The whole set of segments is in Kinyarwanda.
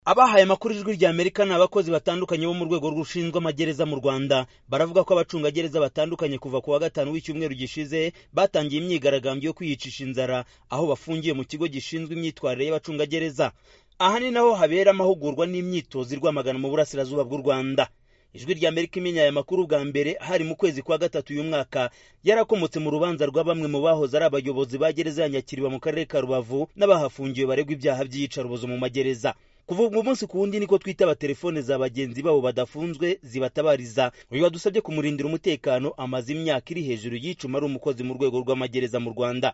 Abahaye amakuru ijwi rya Amerika ni abakozi batandukanye bo mu rwego rushinzwe amagereza mu Rwanda. Baravuga ko abacungagereza batandukanye kuva ku wa gatanu w'icyumweru gishize batangiye imyigaragambyo yo kwiyicisha inzara aho bafungiye mu kigo gishinzwe imyitwarire y'abacungagereza. Aha ni naho habera amahugurwa n'imyitozo i Rwamagana mu burasirazuba bw'u Rwanda. Ijwi rya Amerika imenya aya makuru bwa mbere hari mu kwezi kwa gatatu uyu mwaka, yarakomotse mu rubanza rwa bamwe mu bahoze ari abayobozi ba gereza ya Nyakiriba mu karere ka Rubavu n'abahafungiwe baregwa ibyaha by'iyicarubozo mu magereza. Kuva umunsi ku wundi niko twitaba telefone za bagenzi babo badafunzwe zibatabariza. Uyu wadusabye kumurindira umutekano amaze imyaka iri hejuru y'icuma ari umukozi mu rwego rw'amagereza mu Rwanda.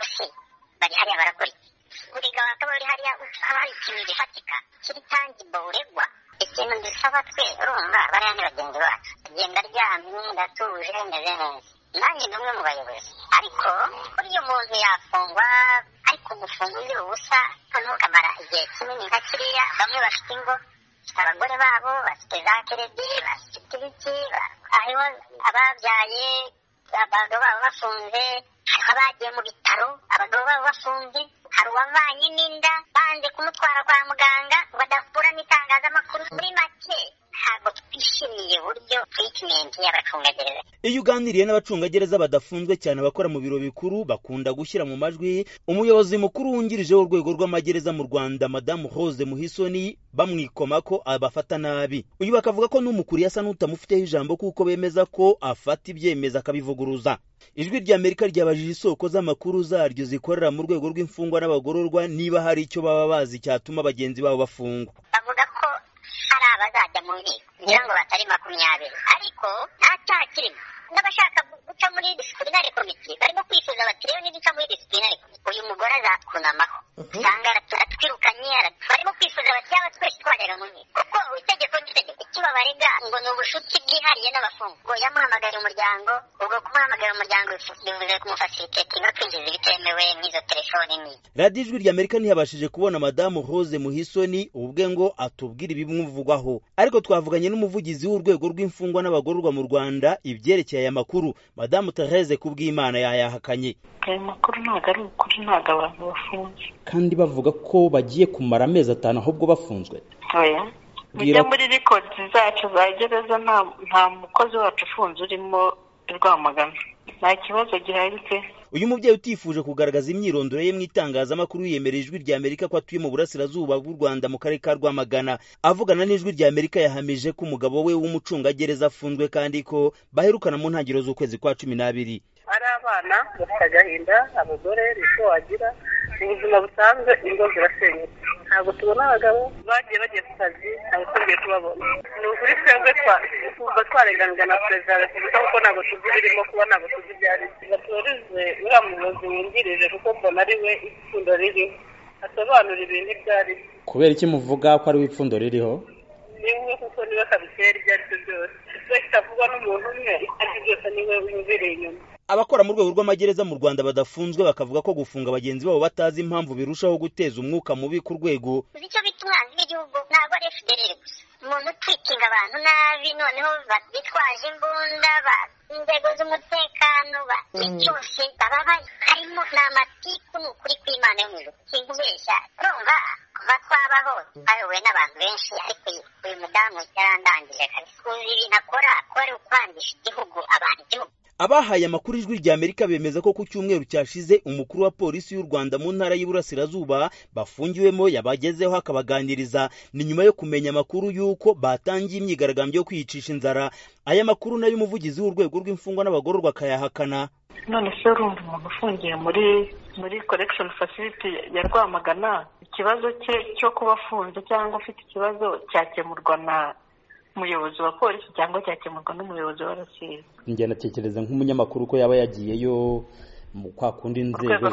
Bari hariya barakora uriga wakaba uri hariya hari ikintu gifatika kiri tangible uregwa ikintu dusaba twe urumva bariya ni bagenzi bacu agenda aryamye ndatuje meze neza nanjye ni umwe mu bayobozi ariko buriya umuntu yafungwa ariko gufunga uzira ubusa noneho ukamara igihe kinini nka kiriya bamwe bafite ingo abagore babo bafite za keredi bafite ibiki hariho ababyaye abagabo babo bafunze hariho abagiye mu bitaro abagabo babo bafunze hari uwavanye n'inda banze kumutwara kwa muganga badakura n'itangazamakuru muri make ntabwo twishimiye uburyo treatment y'abacungagereza. Iyo uganiriye n'abacungagereza badafunzwe cyane abakora mu biro bikuru bakunda gushyira mu majwi umuyobozi mukuru wungirije w'urwego rw'amagereza mu Rwanda Madamu Rose Muhisoni bamwikoma ko abafata nabi. Uyu bakavuga ko n'umukuriye asa n'utamufiteho ijambo kuko bemeza ko afata ibyemeza akabivuguruza. Ijwi rya Amerika ryabajije isoko z'amakuru zaryo zikorera mu rwego rw'imfungwa n'abagororwa niba hari icyo baba bazi cyatuma bagenzi babo bafungwa. Bavuga ko hari abazajya mu nkiko kugira ngo batari 20 ariko nta cyaha kirimo n'abashaka guca muri disciplinary committee barimo kwifuza bati rero niduca muri disciplinary committee uyu mugore azakunamaho usanga aratwirukanye barimo kwifuza bati yaba twese twagera mu nkiko kuko itegeko n'itegeko ikiba barega ngo ni ubushuti bwihariye n'abafungwa ngo yamuhamagara umuryango ubwo kumuhamagara umuryango bivuze kumufasilitate kwinjiza ibitemewe n'izo telefone n'iyi. Radiyo Ijwi rya Amerika ntiyabashije kubona Madamu Rose Muhisoni ubwe ngo atubwire ibimuvugwaho, ariko twavuganye n'umuvugizi w'urwego rw'imfungwa n'abagororwa mu Rwanda ibyerekeye aya makuru. Madamu Therese Kubwimana yayahakanye. Aya makuru ntabwo ari ukuri, ntabwo abantu bafunze kandi bavuga ko bagiye kumara amezi 5 ahubwo bafunzwe. Oya, bijya muri records zacu za gereza nta mukozi wacu ufunze urimo Rwamagana, nta kibazo gihari pe. Uyu mubyeyi utifuje kugaragaza imyirondoro ye mu itangazamakuru yemereye Ijwi rya Amerika ko atuye mu burasirazuba bw'u Rwanda mu karere ka Rwamagana. Avugana n'Ijwi rya Amerika yahamije ko umugabo we w'umucungagereza afunzwe kandi ko baherukana mu ntangiriro z'ukwezi kwa 12. Ari abana bafite agahinda, abagore niko wagira ubuzima busanzwe, ingo zirasenyutse. Ntabwo tubona abagabo bagiye ku kazi, ntabwo tugiye kubabona. Ni ukuri twebwe twarenganijwe na perezida wa repubulika kuko ntabwo tuzi birimo kuba, ntabwo tuzi ibyari. Batorize uriya muyobozi wungirije kuko mbona ari we ipfundo ririho asobanura ibintu ibyari. Kubera iki muvuga ko ari we ipfundo ririho? Niwe kuko niwe kabitera ibyo ari byo byose. Icyo kitavugwa n'umuntu umwe icyo byose niwe wumvireye inyuma. Abakora mu rwego rw'amagereza mu Rwanda badafunzwe bakavuga ko gufunga bagenzi babo batazi impamvu birushaho guteza umwuka mubi ku rwego. Icyo bita umwanzi w'igihugu ntabwo ari FDLR gusa, umuntu utwikinga abantu nabi noneho bitwaje imbunda inzego z'umutekano cyose baba harimo n'amatiku n'ukuri kw'Imana yo mu ijuru kinkubeshya urumva kuva twabaho bayobowe n'abantu benshi ariko uyu mudamu yarandangije kabisa uzi ibintu akora ko ari ukwangisha igihugu abantu igihugu. Abahaye amakuru Ijwi rya Amerika bemeza ko ku cyumweru cyashize umukuru wa polisi y'u Rwanda mu ntara y'Iburasirazuba bafungiwemo yabagezeho akabaganiriza ni nyuma yo kumenya amakuru y'uko batangiye imyigaragambyo yo kwiyicisha inzara. Aya makuru nayo umuvugizi w'urwego rw'imfungwa n'abagororwa akayahakana. None se urumva umuntu ufungiye muri correction facility ya Rwamagana, ikibazo cye cyo kuba afunze cyangwa ufite ikibazo cyakemurwa na umuyobozi wa polisi cyangwa cyakemurwa n'umuyobozi wa RCS? Njye natekereza nk'umunyamakuru ko yaba yagiyeyo kwa kundi inzego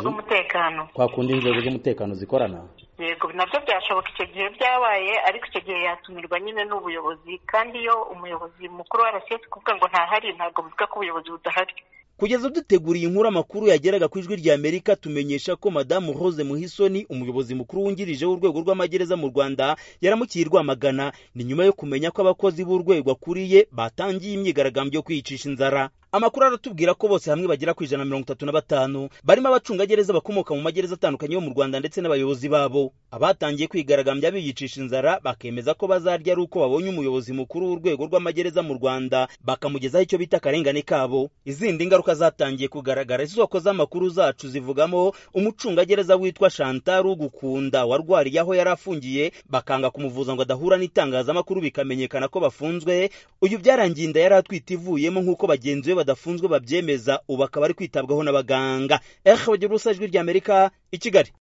z'umutekano zikorana. Yego, nabyo byashoboka icyo gihe byabaye, ariko icyo gihe yatumirwa nyine n'ubuyobozi, kandi iyo umuyobozi mukuru wa RCS kuvuga ngo ntahari ntabwo bivuga ko ubuyobozi budahari. Kugeza duteguriye inkuru amakuru yageraga ku Ijwi rya Amerika tumenyesha ko Madamu Rose Muhisoni umuyobozi mukuru wungirije w'urwego rw'amagereza mu Rwanda yaramukiye Rwamagana ni nyuma yo kumenya ko abakozi b'urwego akuriye batangiye imyigaragambyo yo kwiyicisha inzara. Amakuru aratubwira ko bose hamwe bagera ku 135 barimo abacungagereza bakomoka mu magereza atandukanye yo mu Rwanda ndetse n'abayobozi babo. Abatangiye kwigaragambya biyicisha inzara bakemeza ko bazarya ari uko babonye umuyobozi mukuru w'urwego rw'amagereza mu Rwanda bakamugezaho icyo bita karengane kabo. Izindi ngaruka zatangiye kugaragara, isoko z'amakuru zacu zivugamo umucungagereza witwa Chantal Gukunda warwariye aho yari afungiye bakanga kumuvuza ngo adahura n'itangazamakuru bikamenyekana ko bafunzwe. Uyu byarangiye inda yari atwite ivuyemo nk'uko bagenzi be badafunzwe babyemeza, ubu akaba ari kwitabwaho n'abaganga. Bagira ubusa, Ijwi ry'Amerika, i Kigali.